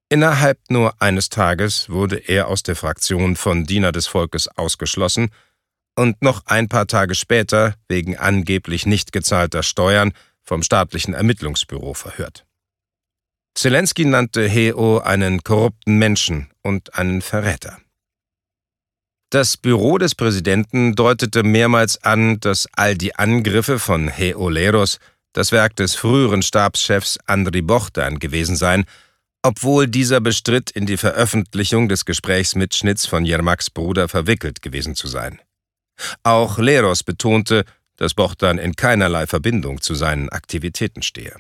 Innerhalb nur eines Tages wurde er aus der Fraktion von Diener des Volkes ausgeschlossen und noch ein paar Tage später wegen angeblich nicht gezahlter Steuern vom staatlichen Ermittlungsbüro verhört. Zelensky nannte Heo einen korrupten Menschen und einen Verräter. Das Büro des Präsidenten deutete mehrmals an, dass all die Angriffe von Heo Leros das Werk des früheren Stabschefs Andriy Bohdan gewesen seien, obwohl dieser bestritt, in die Veröffentlichung des Gesprächsmitschnitts von Jermaks Bruder verwickelt gewesen zu sein. Auch Leros betonte, dass Bohdan in keinerlei Verbindung zu seinen Aktivitäten stehe.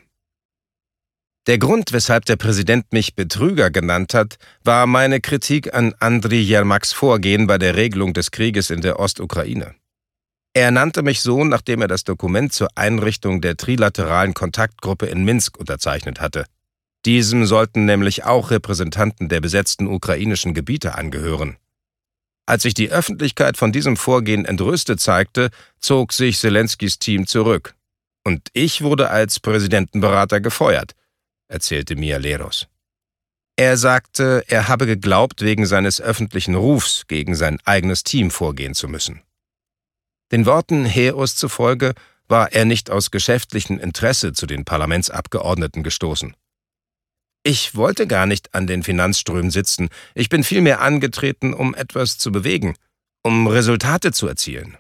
Der Grund, weshalb der Präsident mich Betrüger genannt hat, war meine Kritik an Andriy Jermaks Vorgehen bei der Regelung des Krieges in der Ostukraine. Er nannte mich so, nachdem er das Dokument zur Einrichtung der trilateralen Kontaktgruppe in Minsk unterzeichnet hatte. Diesem sollten nämlich auch Repräsentanten der besetzten ukrainischen Gebiete angehören. Als sich die Öffentlichkeit von diesem Vorgehen entrüstet zeigte, zog sich Zelenskys Team zurück. Und ich wurde als Präsidentenberater gefeuert, erzählte mir Leros. Er sagte, er habe geglaubt, wegen seines öffentlichen Rufs gegen sein eigenes Team vorgehen zu müssen. Den Worten Heos zufolge war er nicht aus geschäftlichem Interesse zu den Parlamentsabgeordneten gestoßen. Ich wollte gar nicht an den Finanzströmen sitzen, ich bin vielmehr angetreten, um etwas zu bewegen, um Resultate zu erzielen.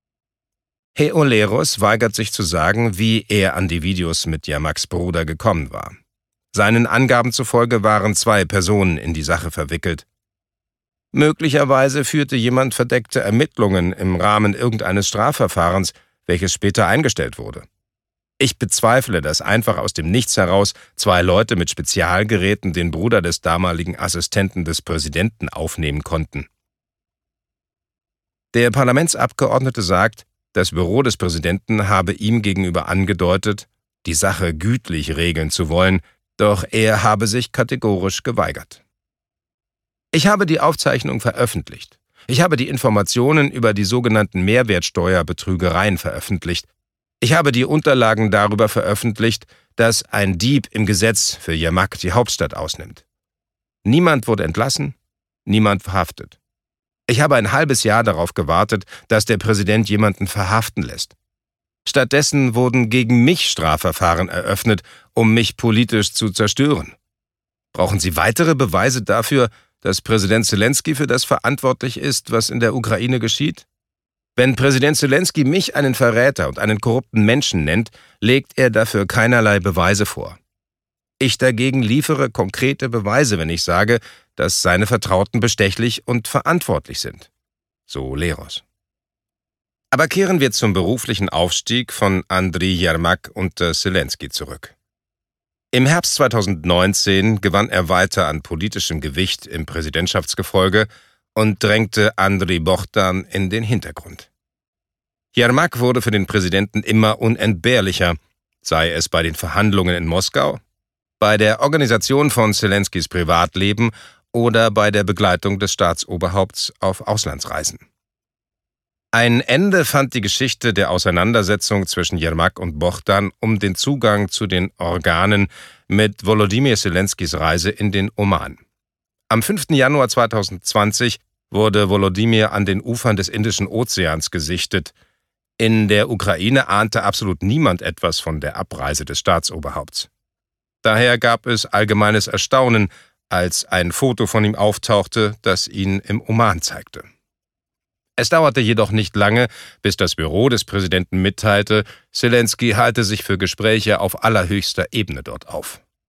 Heo Leros weigert sich zu sagen, wie er an die Videos mit Jermaks Bruder gekommen war. Seinen Angaben zufolge waren 2 Personen in die Sache verwickelt. Möglicherweise führte jemand verdeckte Ermittlungen im Rahmen irgendeines Strafverfahrens, welches später eingestellt wurde. Ich bezweifle, dass einfach aus dem Nichts heraus 2 Leute mit Spezialgeräten den Bruder des damaligen Assistenten des Präsidenten aufnehmen konnten. Der Parlamentsabgeordnete sagt, das Büro des Präsidenten habe ihm gegenüber angedeutet, die Sache gütlich regeln zu wollen, doch er habe sich kategorisch geweigert. Ich habe die Aufzeichnung veröffentlicht. Ich habe die Informationen über die sogenannten Mehrwertsteuerbetrügereien veröffentlicht. Ich habe die Unterlagen darüber veröffentlicht, dass ein Dieb im Gesetz für Jermak die Hauptstadt ausnimmt. Niemand wurde entlassen, niemand verhaftet. Ich habe ein halbes Jahr darauf gewartet, dass der Präsident jemanden verhaften lässt. Stattdessen wurden gegen mich Strafverfahren eröffnet, um mich politisch zu zerstören. Brauchen Sie weitere Beweise dafür, dass Präsident Zelensky für das verantwortlich ist, was in der Ukraine geschieht? Wenn Präsident Zelensky mich einen Verräter und einen korrupten Menschen nennt, legt er dafür keinerlei Beweise vor. Ich dagegen liefere konkrete Beweise, wenn ich sage, dass seine Vertrauten bestechlich und verantwortlich sind. So Leros. Aber kehren wir zum beruflichen Aufstieg von Andriy Jermak unter Zelensky zurück. Im Herbst 2019 gewann er weiter an politischem Gewicht im Präsidentschaftsgefolge und drängte Andriy Bohdan in den Hintergrund. Jermak wurde für den Präsidenten immer unentbehrlicher, sei es bei den Verhandlungen in Moskau, bei der Organisation von Zelenskys Privatleben oder bei der Begleitung des Staatsoberhaupts auf Auslandsreisen. Ein Ende fand die Geschichte der Auseinandersetzung zwischen Jermak und Bohdan um den Zugang zu den Organen mit Volodymyr Zelenskys Reise in den Oman. Am 5. Januar 2020 wurde Volodymyr an den Ufern des Indischen Ozeans gesichtet. In der Ukraine ahnte absolut niemand etwas von der Abreise des Staatsoberhaupts. Daher gab es allgemeines Erstaunen, als ein Foto von ihm auftauchte, das ihn im Oman zeigte. Es dauerte jedoch nicht lange, bis das Büro des Präsidenten mitteilte, Zelensky halte sich für Gespräche auf allerhöchster Ebene dort auf.